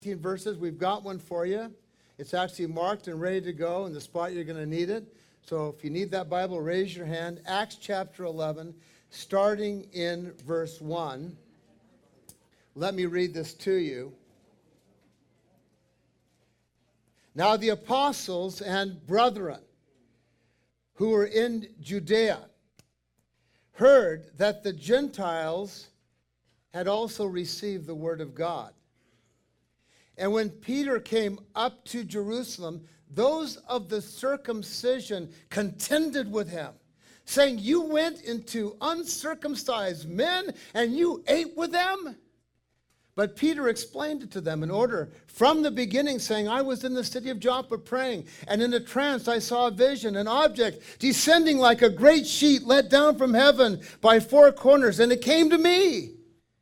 18 verses. We've got one for you. It's actually marked and ready to go in the spot you're going to need it. So if you need that Bible, raise your hand. Acts chapter 11, starting in verse 1. Let me read this to you. Now the apostles and brethren who were in Judea heard that the Gentiles had also received the word of God. And when Peter came up to Jerusalem, those of the circumcision contended with him, saying, "You went into uncircumcised men and you ate with them?" But Peter explained it to them in order from the beginning, saying, "I was in the city of Joppa praying, and in a trance I saw a vision, an object descending like a great sheet let down from heaven by four corners, and it came to me.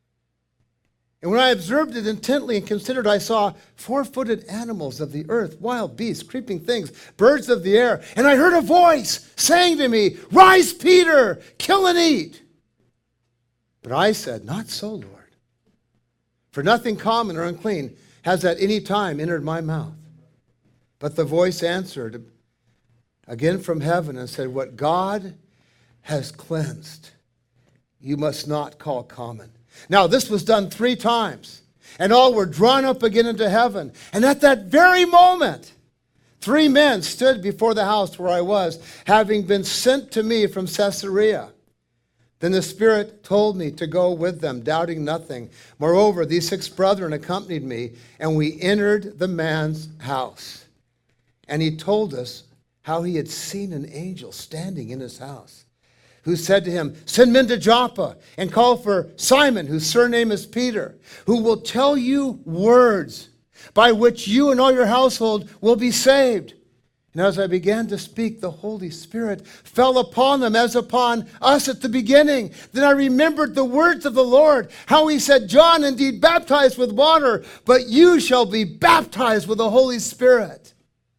And when I observed it intently and considered, I saw four-footed animals of the earth, wild beasts, creeping things, birds of the air. And I heard a voice saying to me, 'Rise, Peter, kill and eat.' But I said, 'Not so, Lord. For nothing common or unclean has at any time entered my mouth.' But the voice answered again from heaven and said, 'What God has cleansed, you must not call common.' Now this was done 3 times, and all were drawn up again into heaven. And at that very moment, 3 men stood before the house where I was, having been sent to me from Caesarea. Then the Spirit told me to go with them, doubting nothing. Moreover, these 6 brethren accompanied me, and we entered the man's house. And he told us how he had seen an angel standing in his house, who said to him, 'Send men to Joppa and call for Simon, whose surname is Peter, who will tell you words by which you and all your household will be saved.' And as I began to speak, the Holy Spirit fell upon them as upon us at the beginning. Then I remembered the words of the Lord, how he said, 'John indeed baptized with water, but you shall be baptized with the Holy Spirit.'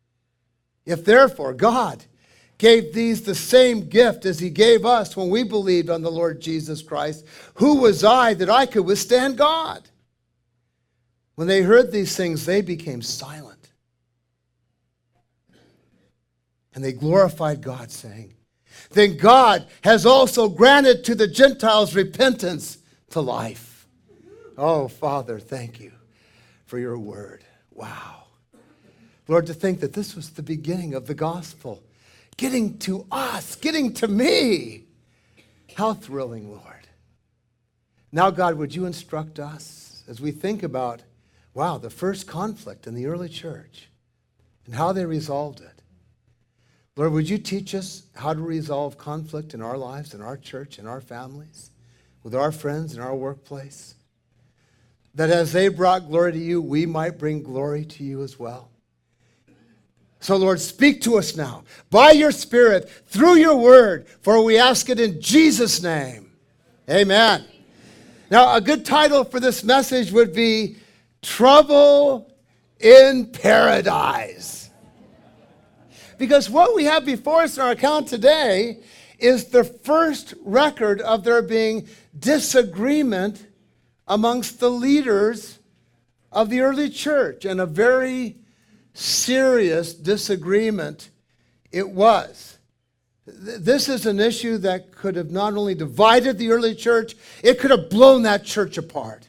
If therefore God gave these the same gift as he gave us when we believed on the Lord Jesus Christ, who was I that I could withstand God?" When they heard these things, they became silent. And they glorified God, saying, "Then God has also granted to the Gentiles repentance to life." Oh, Father, thank you for your word. Wow. Lord, to think that this was the beginning of the gospel, getting to us, getting to me. How thrilling, Lord. Now, God, would you instruct us as we think about, the first conflict in the early church and how they resolved it. Lord, would you teach us how to resolve conflict in our lives, in our church, in our families, with our friends, in our workplace? That as they brought glory to you, we might bring glory to you as well. So, Lord, speak to us now by your Spirit through your word, for we ask it in Jesus' name. Amen. Now, a good title for this message would be Trouble in Paradise. Because what we have before us in our account today is the first record of there being disagreement amongst the leaders of the early church, and a very serious disagreement it was. This is an issue that could have not only divided the early church, it could have blown that church apart.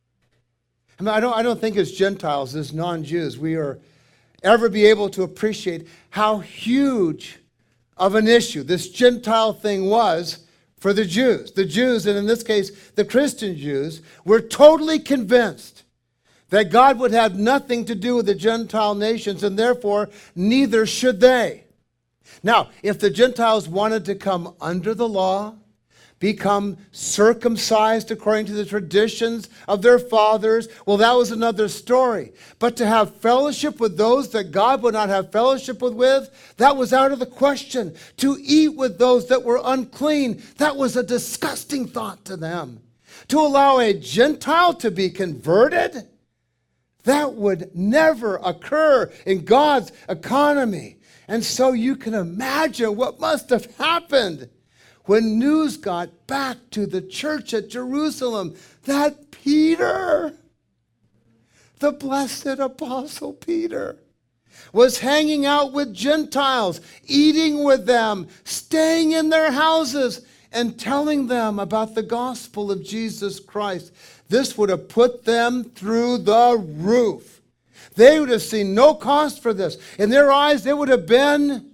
I don't think as Gentiles, as non-Jews, we are ever be able to appreciate how huge of an issue this Gentile thing was for the Jews. The Jews, and in this case, the Christian Jews, were totally convinced that God would have nothing to do with the Gentile nations, and therefore neither should they. Now, if the Gentiles wanted to come under the law, become circumcised according to the traditions of their fathers, that was another story. But to have fellowship with those that God would not have fellowship with, that was out of the question. To eat with those that were unclean, that was a disgusting thought to them. To allow a Gentile to be converted, that would never occur in God's economy. And so you can imagine what must have happened when news got back to the church at Jerusalem that Peter, the blessed Apostle Peter, was hanging out with Gentiles, eating with them, staying in their houses, and telling them about the gospel of Jesus Christ. This would have put them through the roof. They would have seen no cost for this. In their eyes, it would have been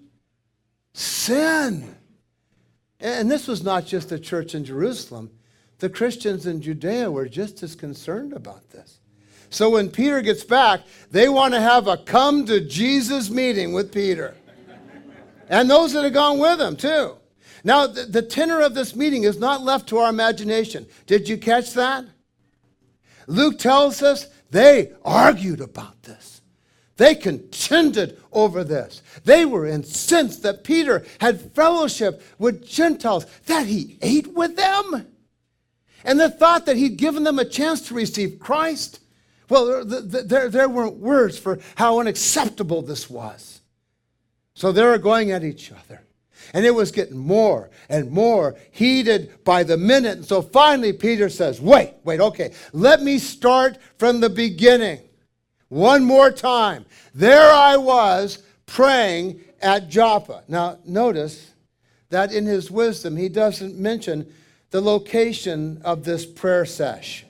sin. And this was not just the church in Jerusalem. The Christians in Judea were just as concerned about this. So when Peter gets back, they want to have a come to Jesus meeting with Peter. And those that have gone with him too. Now, the tenor of this meeting is not left to our imagination. Did you catch that? Luke tells us they argued about this. They contended over this. They were incensed that Peter had fellowship with Gentiles, that he ate with them. And the thought that he'd given them a chance to receive Christ. Well, there weren't words for how unacceptable this was. So they were going at each other. And it was getting more and more heated by the minute. And so finally Peter says, wait, okay, let me start from the beginning. One more time. There I was praying at Joppa. Now notice that in his wisdom he doesn't mention the location of this prayer sesh.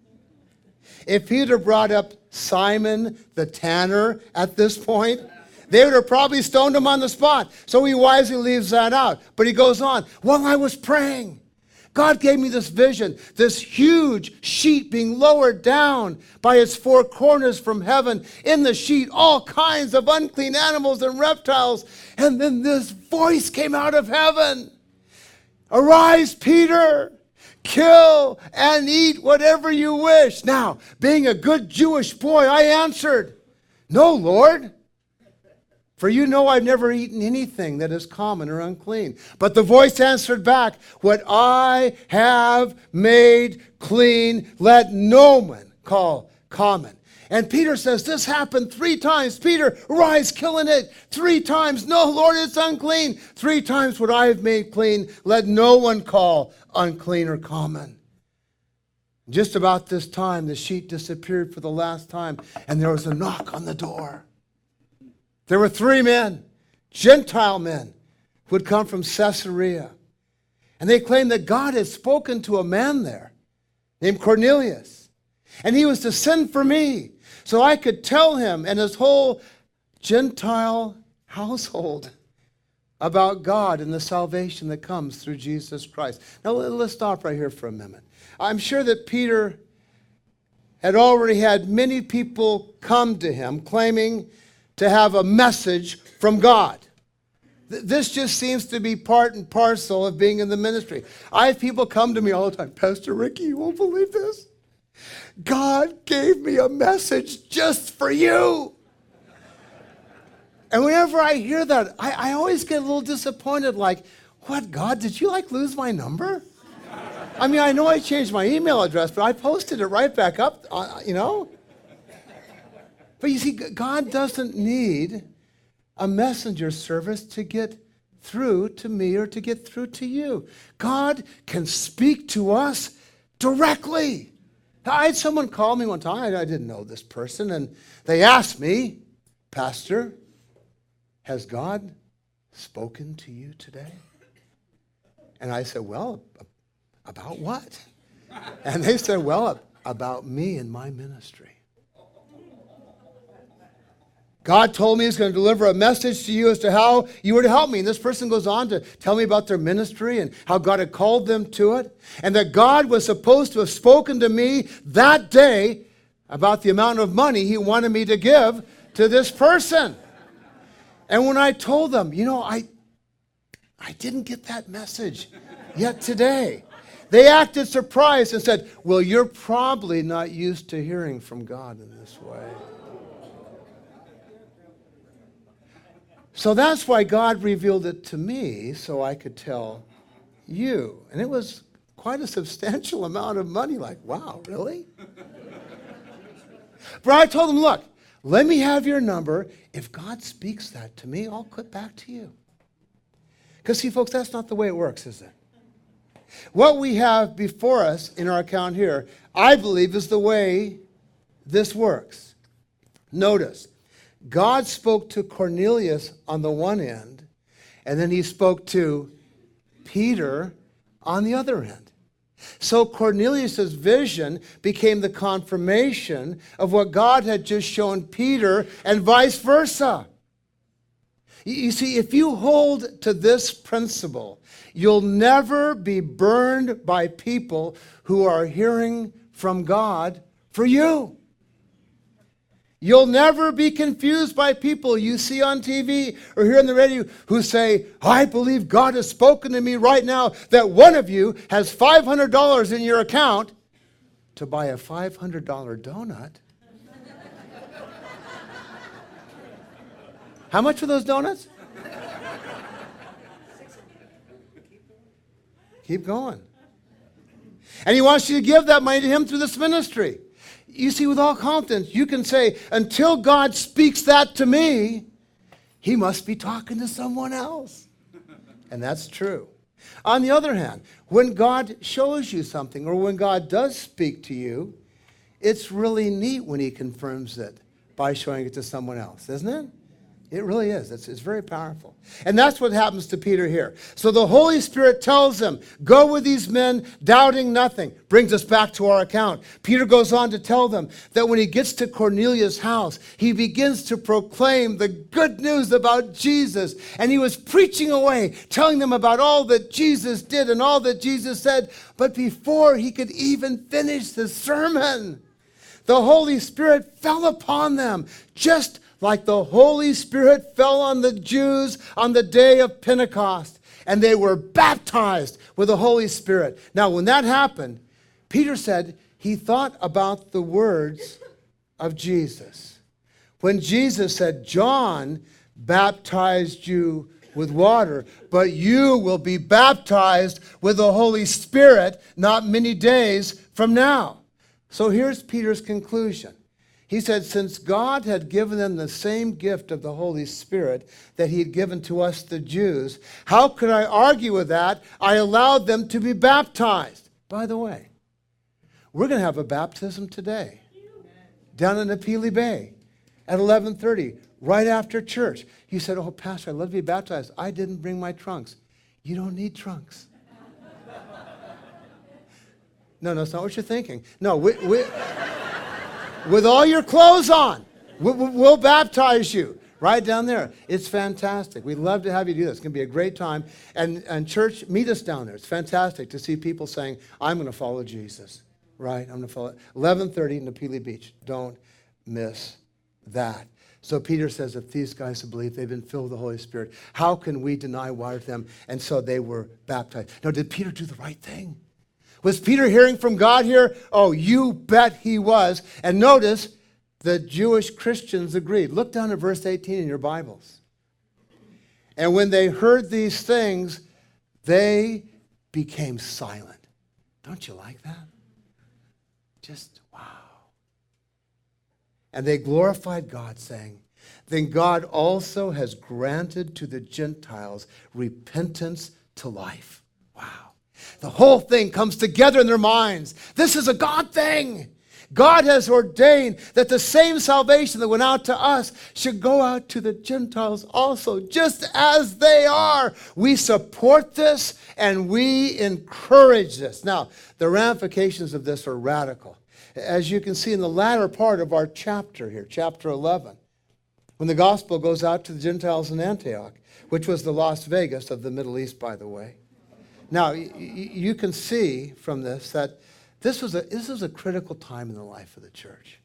If Peter brought up Simon the tanner at this point, they would have probably stoned him on the spot. So he wisely leaves that out. But he goes on, while I was praying, God gave me this vision, this huge sheet being lowered down by its four corners from heaven. In the sheet, all kinds of unclean animals and reptiles. And then this voice came out of heaven. Arise, Peter, kill and eat whatever you wish. Now, being a good Jewish boy, I answered, no, Lord. For you know I've never eaten anything that is common or unclean. But the voice answered back, what I have made clean, let no man call common. And Peter says, this happened 3 times. Peter, rise, kill and eat. 3 times, no, Lord, it's unclean. 3 times what I have made clean, let no one call unclean or common. Just about this time, the sheet disappeared for the last time, and there was a knock on the door. There were 3 men, Gentile men, who had come from Caesarea. And they claimed that God had spoken to a man there named Cornelius. And he was to send for me so I could tell him and his whole Gentile household about God and the salvation that comes through Jesus Christ. Now let's stop right here for a minute. I'm sure that Peter had already had many people come to him claiming to have a message from God. This just seems to be part and parcel of being in the ministry. I have people come to me all the time, Pastor Ricky, you won't believe this. God gave me a message just for you. And whenever I hear that, I always get a little disappointed, like, what, God, did you lose my number? I mean, I know I changed my email address, but I posted it right back up, But you see, God doesn't need a messenger service to get through to me or to get through to you. God can speak to us directly. I had someone call me one time. I didn't know this person, and they asked me, Pastor, has God spoken to you today? And I said, well, about what? And they said, well, about me and my ministry. God told me he's going to deliver a message to you as to how you were to help me. And this person goes on to tell me about their ministry and how God had called them to it. And that God was supposed to have spoken to me that day about the amount of money he wanted me to give to this person. And when I told them, I didn't get that message yet today. They acted surprised and said, well, you're probably not used to hearing from God in this way. So that's why God revealed it to me so I could tell you. And it was quite a substantial amount of money. Like, wow, really? But I told him, look, let me have your number. If God speaks that to me, I'll get back to you. Because see, folks, that's not the way it works, is it? What we have before us in our account here, I believe, is the way this works. Notice, God spoke to Cornelius on the one end, and then he spoke to Peter on the other end. So Cornelius' vision became the confirmation of what God had just shown Peter, and vice versa. You see, if you hold to this principle, you'll never be burned by people who are hearing from God for you. You'll never be confused by people you see on TV or hear on the radio who say, I believe God has spoken to me right now that one of you has $500 in your account to buy a $500 donut. How much are those donuts? Keep going. And he wants you to give that money to him through this ministry. You see, with all confidence, you can say, until God speaks that to me, he must be talking to someone else. And that's true. On the other hand, when God shows you something or when God does speak to you, it's really neat when he confirms it by showing it to someone else, isn't it? It really is. It's very powerful. And that's what happens to Peter here. So the Holy Spirit tells him, go with these men, doubting nothing. Brings us back to our account. Peter goes on to tell them that when he gets to Cornelius' house, he begins to proclaim the good news about Jesus. And he was preaching away, telling them about all that Jesus did and all that Jesus said. But before he could even finish the sermon, the Holy Spirit fell upon them, just like the Holy Spirit fell on the Jews on the day of Pentecost, and they were baptized with the Holy Spirit. Now, when that happened, Peter said he thought about the words of Jesus. When Jesus said, John baptized you with water, but you will be baptized with the Holy Spirit not many days from now. So here's Peter's conclusion. He said, since God had given them the same gift of the Holy Spirit that he had given to us, the Jews, how could I argue with that? I allowed them to be baptized. By the way, we're going to have a baptism today down in Apili Bay at 11:30, right after church. You said, oh, Pastor, I'd love to be baptized. I didn't bring my trunks. You don't need trunks. No, that's not what you're thinking. No, with all your clothes on, we'll baptize you right down there. It's fantastic. We'd love to have you do this. It's going to be a great time. And church, meet us down there. It's fantastic to see people saying, I'm going to follow Jesus. Right? I'm going to follow. 11:30 in Apili Beach. Don't miss that. So Peter says, if these guys have believed, they've been filled with the Holy Spirit, how can we deny water to them? And so they were baptized. Now, did Peter do the right thing? Was Peter hearing from God here? Oh, you bet he was. And notice, the Jewish Christians agreed. Look down at verse 18 in your Bibles. And when they heard these things, they became silent. Don't you like that? Just, wow. And they glorified God, saying, then God also has granted to the Gentiles repentance to life. Wow. The whole thing comes together in their minds. This is a God thing. God has ordained that the same salvation that went out to us should go out to the Gentiles also, just as they are. We support this and we encourage this. Now, the ramifications of this are radical. As you can see in the latter part of our chapter here, chapter 11, when the gospel goes out to the Gentiles in Antioch, which was the Las Vegas of the Middle East, by the way. Now, you can see from this that this was a critical time in the life of the church.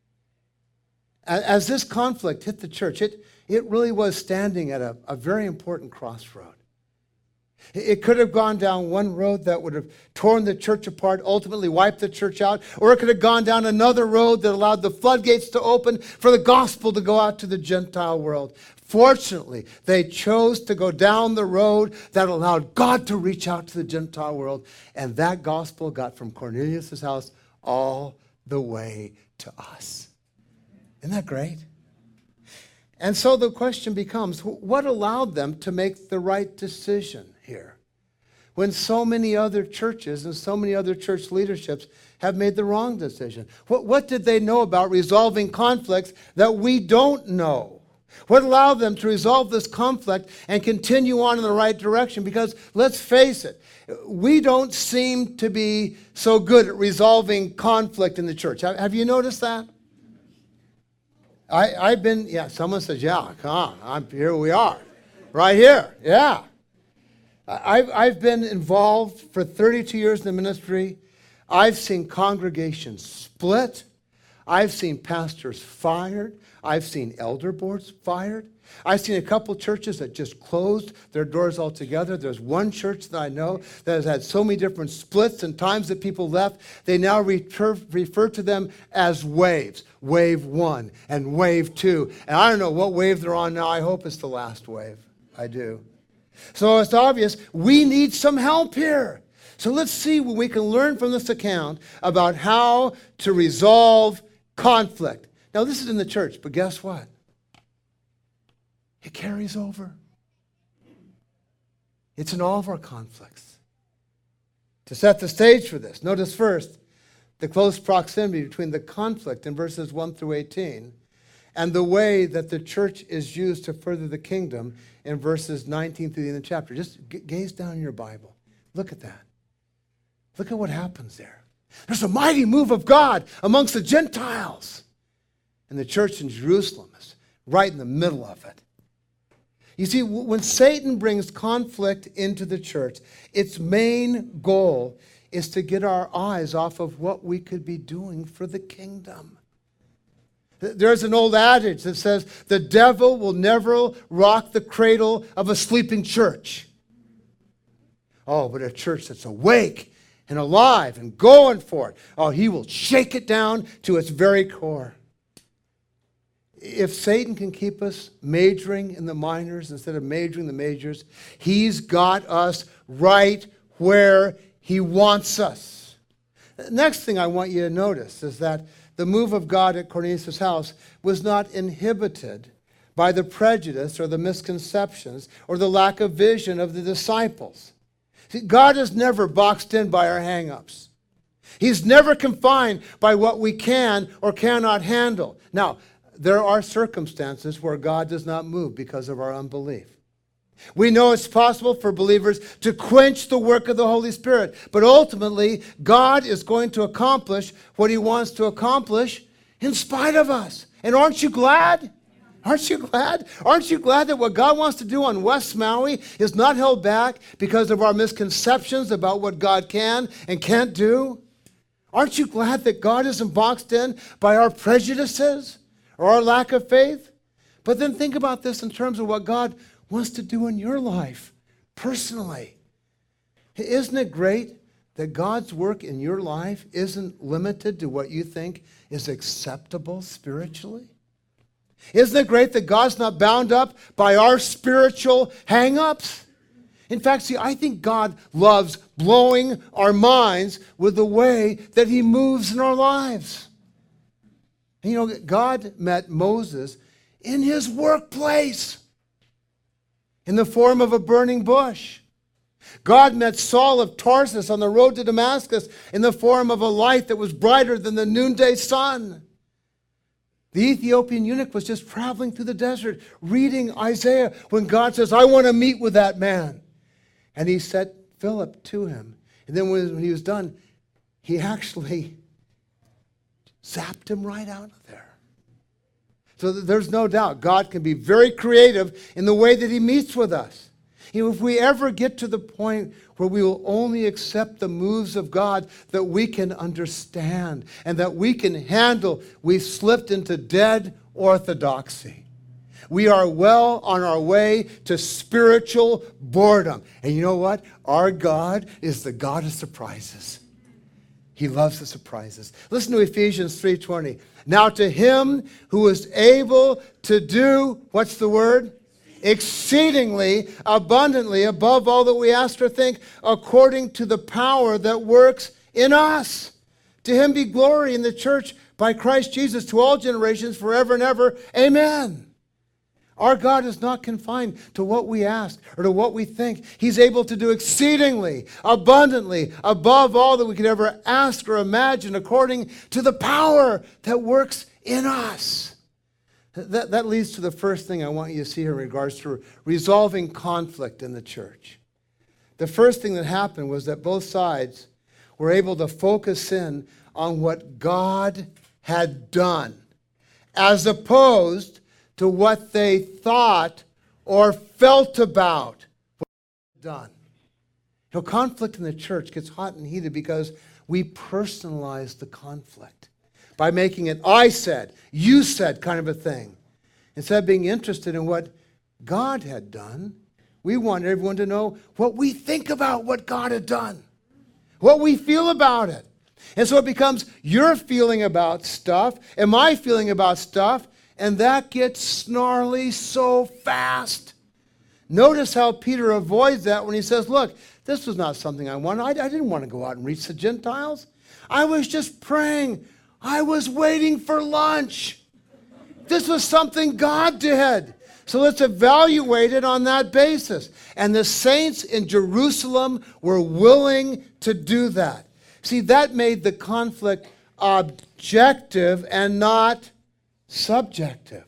As this conflict hit the church, it really was standing at a very important crossroad. It could have gone down one road that would have torn the church apart, ultimately wiped the church out, or it could have gone down another road that allowed the floodgates to open for the gospel to go out to the Gentile world. Fortunately, they chose to go down the road that allowed God to reach out to the Gentile world, and that gospel got from Cornelius' house all the way to us. Isn't that great? And so the question becomes, what allowed them to make the right decision here? when so many other churches and so many other church leaderships have made the wrong decision? What did they know about resolving conflicts that we don't know? What allowed them to resolve this conflict and continue on in the right direction? Because let's face it, we don't seem to be so good at resolving conflict in the church. Have you noticed that? I've been, someone says, yeah, come on, here we are, right here, yeah. I've been involved for 32 years in the ministry. I've seen congregations split. I've seen pastors fired. I've seen elder boards fired. I've seen a couple churches that just closed their doors altogether. There's one church that I know that has had so many different splits and times that people left. They now refer to them as waves. Wave 1 and wave 2. And I don't know what wave they're on now. I hope it's the last wave. I do. So it's obvious we need some help here. So let's see what we can learn from this account about how to resolve conflict. Now, this is in the church, but guess what? It carries over. It's in all of our conflicts. To set the stage for this, notice first the close proximity between the conflict in verses 1 through 18 and the way that the church is used to further the kingdom in verses 19 through the end of the chapter. Just gaze down in your Bible. Look at that. Look at what happens there. There's a mighty move of God amongst the Gentiles. And the church in Jerusalem is right in the middle of it. You see, when Satan brings conflict into the church, its main goal is to get our eyes off of what we could be doing for the kingdom. There's an old adage that says, the devil will never rock the cradle of a sleeping church. Oh, but a church that's awake and alive and going for it, oh, he will shake it down to its very core. If Satan can keep us majoring in the minors instead of majoring in the majors, he's got us right where he wants us. The next thing I want you to notice is that the move of God at Cornelius' house was not inhibited by the prejudice or the misconceptions or the lack of vision of the disciples. See, God is never boxed in by our hang-ups. He's never confined by what we can or cannot handle. Now, there are circumstances where God does not move because of our unbelief. We know it's possible for believers to quench the work of the Holy Spirit, but ultimately, God is going to accomplish what he wants to accomplish in spite of us. And aren't you glad? Aren't you glad? Aren't you glad that what God wants to do on West Maui is not held back because of our misconceptions about what God can and can't do? Aren't you glad that God isn't boxed in by our prejudices or our lack of faith? But then think about this in terms of what God wants to do in your life personally. Isn't it great that God's work in your life isn't limited to what you think is acceptable spiritually? Isn't it great that God's not bound up by our spiritual hang-ups? In fact, see, I think God loves blowing our minds with the way that he moves in our lives. And you know, God met Moses in his workplace in the form of a burning bush. God met Saul of Tarsus on the road to Damascus in the form of a light that was brighter than the noonday sun. The Ethiopian eunuch was just traveling through the desert, reading Isaiah, when God says, I want to meet with that man. And he sent Philip to him. And then when he was done, he actually zapped him right out of there. So there's no doubt God can be very creative in the way that he meets with us. You know, if we ever get to the point where we will only accept the moves of God that we can understand and that we can handle, we've slipped into dead orthodoxy. We are well on our way to spiritual boredom. And you know what? Our God is the God of surprises. He loves the surprises. Listen to Ephesians 3:20. Now to him who is able to do, what's the word? Exceedingly, abundantly, above all that we ask or think, according to the power that works in us. To him be glory in the church by Christ Jesus to all generations forever and ever. Amen. Our God is not confined to what we ask or to what we think. He's able to do exceedingly, abundantly, above all that we could ever ask or imagine, according to the power that works in us. That leads to the first thing I want you to see here in regards to resolving conflict in the church. The first thing that happened was that both sides were able to focus in on what God had done, as opposed to what they thought or felt about what God had done. You know, conflict in the church gets hot and heated because we personalize the conflict by making it I said, you said kind of a thing. Instead of being interested in what God had done, we want everyone to know what we think about what God had done, what we feel about it. And so it becomes your feeling about stuff and my feeling about stuff, and that gets snarly so fast. Notice how Peter avoids that when he says, look, this was not something I wanted. I didn't want to go out and reach the Gentiles. I was just praying. I was waiting for lunch. This was something God did. So let's evaluate it on that basis. And the saints in Jerusalem were willing to do that. See, that made the conflict objective and not subjective.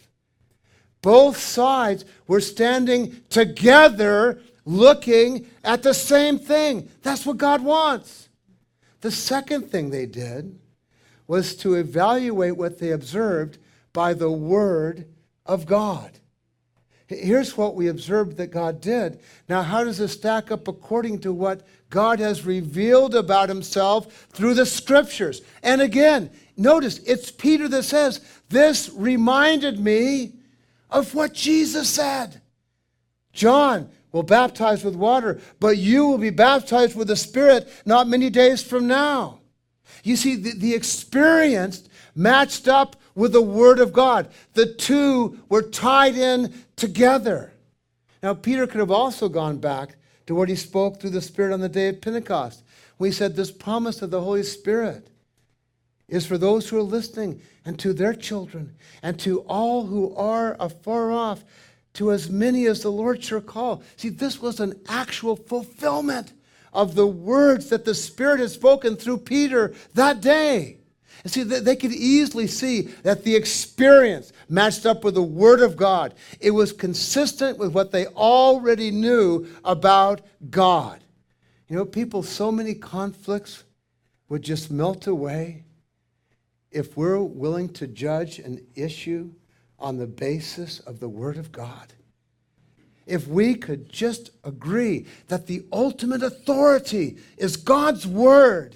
Both sides were standing together looking at the same thing. That's what God wants. The second thing they did was to evaluate what they observed by the Word of God. Here's what we observed that God did. Now, how does this stack up according to what God has revealed about himself through the Scriptures? And again, notice, it's Peter that says, this reminded me of what Jesus said. John will baptize with water, but you will be baptized with the Spirit not many days from now. You see, the experience matched up with the Word of God. The two were tied in together. Now, Peter could have also gone back to what he spoke through the Spirit on the day of Pentecost, when he said, this promise of the Holy Spirit is for those who are listening, and to their children, and to all who are afar off, to as many as the Lord shall call. See, this was an actual fulfillment of the words that the Spirit had spoken through Peter that day. And see, they could easily see that the experience matched up with the Word of God. It was consistent with what they already knew about God. You know, people, so many conflicts would just melt away if we're willing to judge an issue on the basis of the Word of God. If we could just agree that the ultimate authority is God's Word,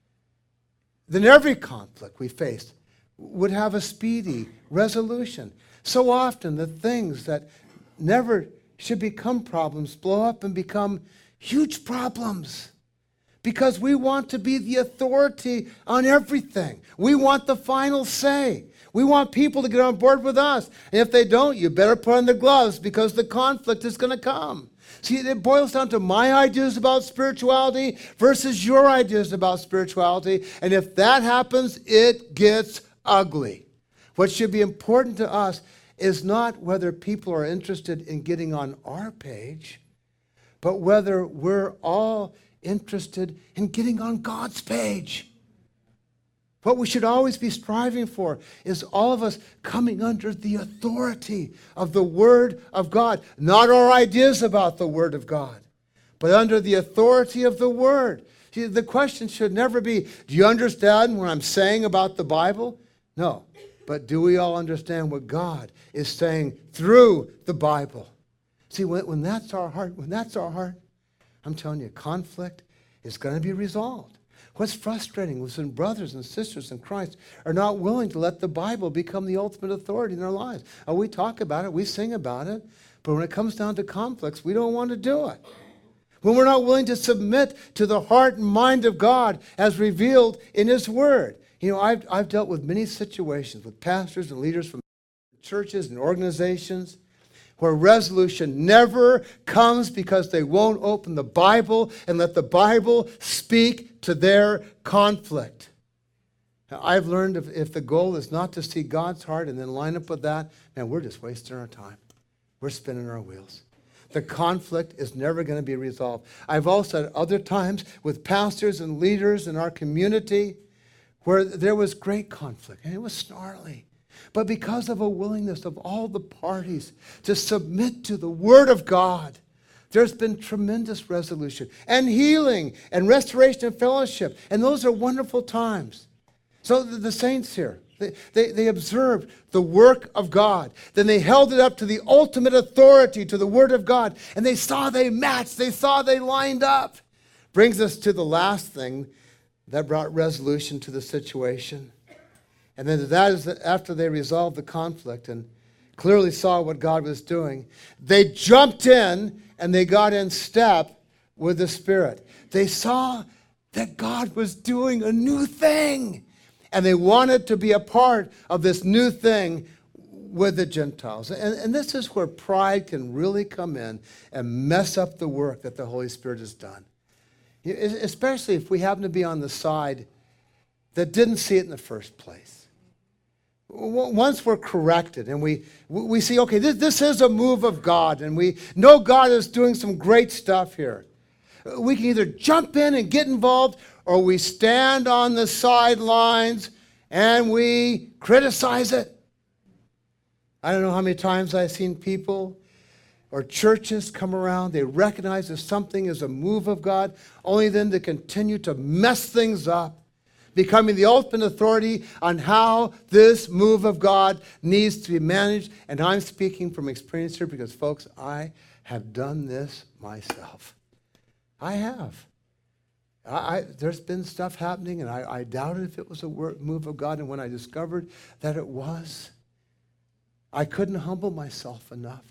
then every conflict we face would have a speedy resolution. So often the things that never should become problems blow up and become huge problems because we want to be the authority on everything. We want the final say. We want people to get on board with us. And if they don't, you better put on the gloves because the conflict is going to come. See, it boils down to my ideas about spirituality versus your ideas about spirituality. And if that happens, it gets ugly. What should be important to us is not whether people are interested in getting on our page, but whether we're all interested in getting on God's page. What we should always be striving for is all of us coming under the authority of the Word of God. Not our ideas about the Word of God, but under the authority of the Word. See, the question should never be, do you understand what I'm saying about the Bible? No. But do we all understand what God is saying through the Bible? See, when that's our heart, I'm telling you, conflict is going to be resolved. What's frustrating was when brothers and sisters in Christ are not willing to let the Bible become the ultimate authority in their lives. Oh, we talk about it, we sing about it, but when it comes down to conflicts, we don't want to do it. When we're not willing to submit to the heart and mind of God as revealed in His Word. You know, I've dealt with many situations with pastors and leaders from churches and organizations where resolution never comes because they won't open the Bible and let the Bible speak to their conflict. Now, I've learned if the goal is not to see God's heart and then line up with that, man, we're just wasting our time. we're spinning our wheels. The conflict is never going to be resolved. I've also had other times with pastors and leaders in our community where there was great conflict, and it was snarly. But because of a willingness of all the parties to submit to the Word of God, there's been tremendous resolution and healing and restoration and fellowship. And those are wonderful times. So the saints here, they observed the work of God. Then they held it up to the ultimate authority, to the Word of God. And they saw they matched. They saw they lined up. Brings us to the last thing that brought resolution to the situation. And then that is that after they resolved the conflict and clearly saw what God was doing, they jumped in and they got in step with the Spirit. They saw that God was doing a new thing. And they wanted to be a part of this new thing with the Gentiles. And this is where pride can really come in and mess up the work that the Holy Spirit has done. Especially if we happen to be on the side that didn't see it in the first place. Once we're corrected and we see, okay, this is a move of God, and we know God is doing some great stuff here. We can either jump in and get involved, or we stand on the sidelines and we criticize it. I don't know how many times I've seen people or churches come around, they recognize that something is a move of God, only then to continue to mess things up, becoming the ultimate authority on how this move of God needs to be managed. And I'm speaking from experience here because, folks, I have done this myself. I have. There's been stuff happening, and I doubted if it was a move of God. And when I discovered that it was, I couldn't humble myself enough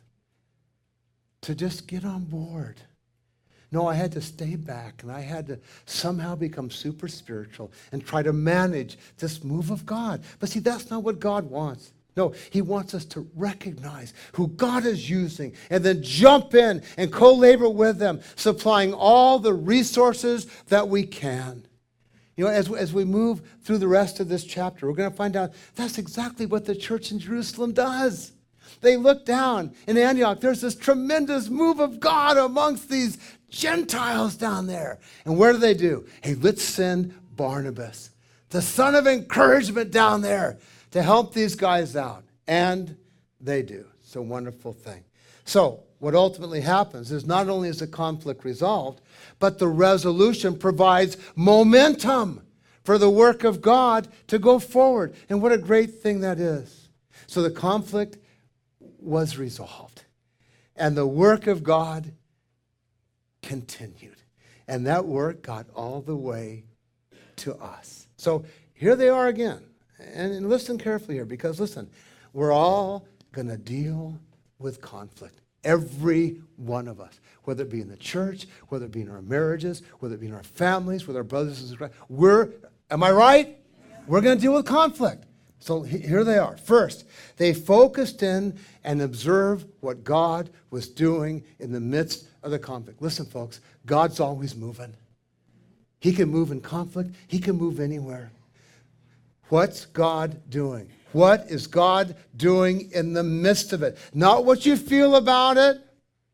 to just get on board. No, I had to stay back, and I had to somehow become super spiritual and try to manage this move of God. But see, that's not what God wants. No, he wants us to recognize who God is using and then jump in and co-labor with them, supplying all the resources that we can. You know, as we move through the rest of this chapter, we're going to find out that's exactly what the church in Jerusalem does. They look down in Antioch. There's this tremendous move of God amongst these Gentiles down there. And what do? Hey, let's send Barnabas, the son of encouragement, down there to help these guys out. And they do. It's a wonderful thing. So what ultimately happens is not only is the conflict resolved, but the resolution provides momentum for the work of God to go forward. And what a great thing that is. So the conflict was resolved. And the work of God continued. And that work got all the way to us. So here they are again. And listen carefully here, because listen, we're all going to deal with conflict. Every one of us, whether it be in the church, whether it be in our marriages, whether it be in our families, with our brothers and sisters. Am I right? Yeah. We're going to deal with conflict. So here they are. First, they focused in and observed what God was doing in the midst of the conflict. Listen, folks, God's always moving. He can move in conflict. He can move anywhere. What's God doing? What is God doing in the midst of it? Not what you feel about it,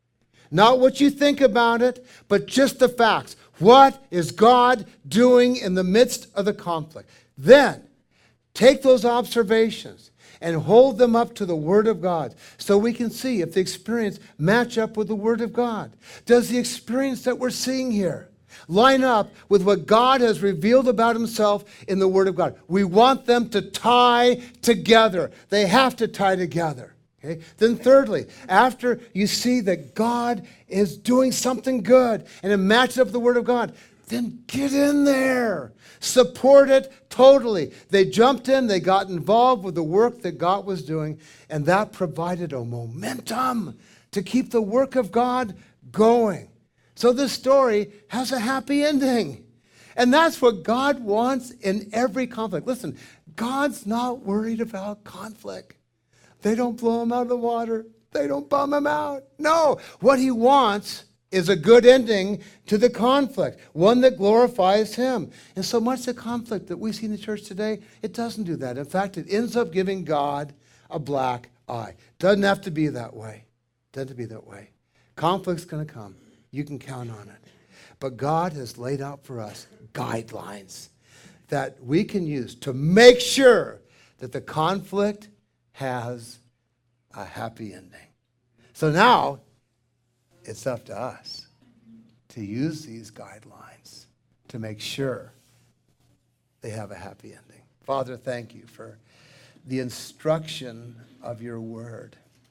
not what you think about it, but just the facts. What is God doing in the midst of the conflict? Then, take those observations and hold them up to the Word of God so we can see if the experience match up with the Word of God. Does the experience that we're seeing here line up with what God has revealed about himself in the Word of God? We want them to tie together. They have to tie together. Okay? Then thirdly, after you see that God is doing something good and it matches up with the Word of God, then get in there. Support it totally. They jumped in, they got involved with the work that God was doing, and that provided a momentum to keep the work of God going. So this story has a happy ending. And that's what God wants in every conflict. Listen, God's not worried about conflict. They don't blow him out of the water. They don't bum him out. No, what he wants is a good ending to the conflict, one that glorifies him. And so much the conflict that we see in the church today, it doesn't do that. In fact, it ends up giving God a black eye. Doesn't have to be that way. Tend to be that way. Conflict's going to come. You can count on it. But God has laid out for us guidelines that we can use to make sure that the conflict has a happy ending. So now it's up to us to use these guidelines to make sure they have a happy ending. Father, thank you for the instruction of your word.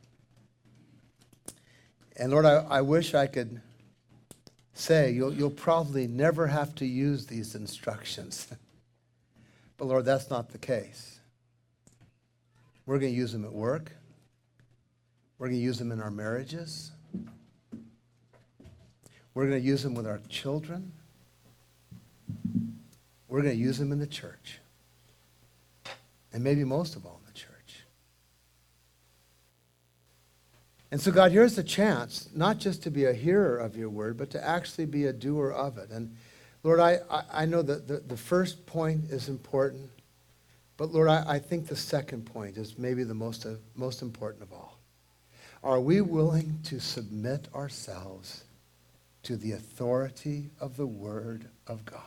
And Lord, I wish I could say you'll probably never have to use these instructions. But Lord, that's not the case. We're going to use them at work. We're going to use them in our marriages. We're going to use them with our children. We're going to use them in the church. And maybe most of all in the church. And so, God, here's the chance, not just to be a hearer of your word, but to actually be a doer of it. And Lord, I know that the first point is important, but Lord, I think the second point is maybe the most important of all. Are we willing to submit ourselves to the authority of the Word of God?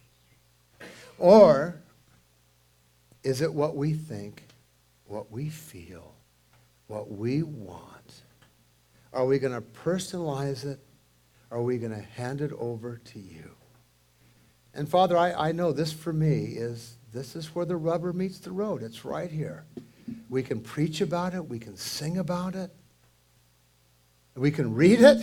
Or is it what we think, what we feel, what we want? Are we going to personalize it? Or are we going to hand it over to you? And Father, I know this for me this is where the rubber meets the road. It's right here. We can preach about it. We can sing about it. We can read it.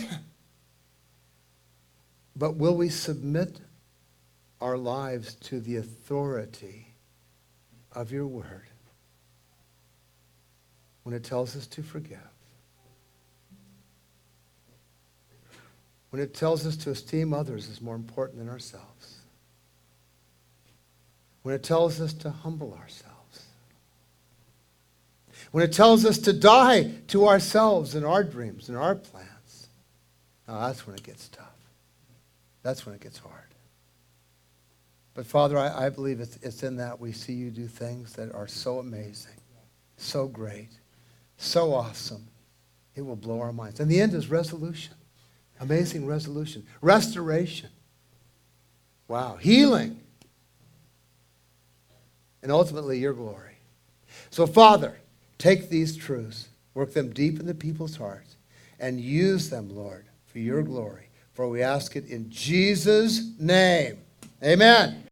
But will we submit our lives to the authority of your word when it tells us to forgive? When it tells us to esteem others as more important than ourselves? When it tells us to humble ourselves? When it tells us to die to ourselves and our dreams and our plans? Now that's when it gets tough. That's when it gets hard. But Father, I believe it's in that we see you do things that are so amazing, so great, so awesome. It will blow our minds. And the end is resolution. Amazing resolution. Restoration. Wow. Healing. And ultimately your glory. So Father, take these truths, work them deep in the people's hearts, and use them, Lord, for your glory. For we ask it in Jesus' name. Amen.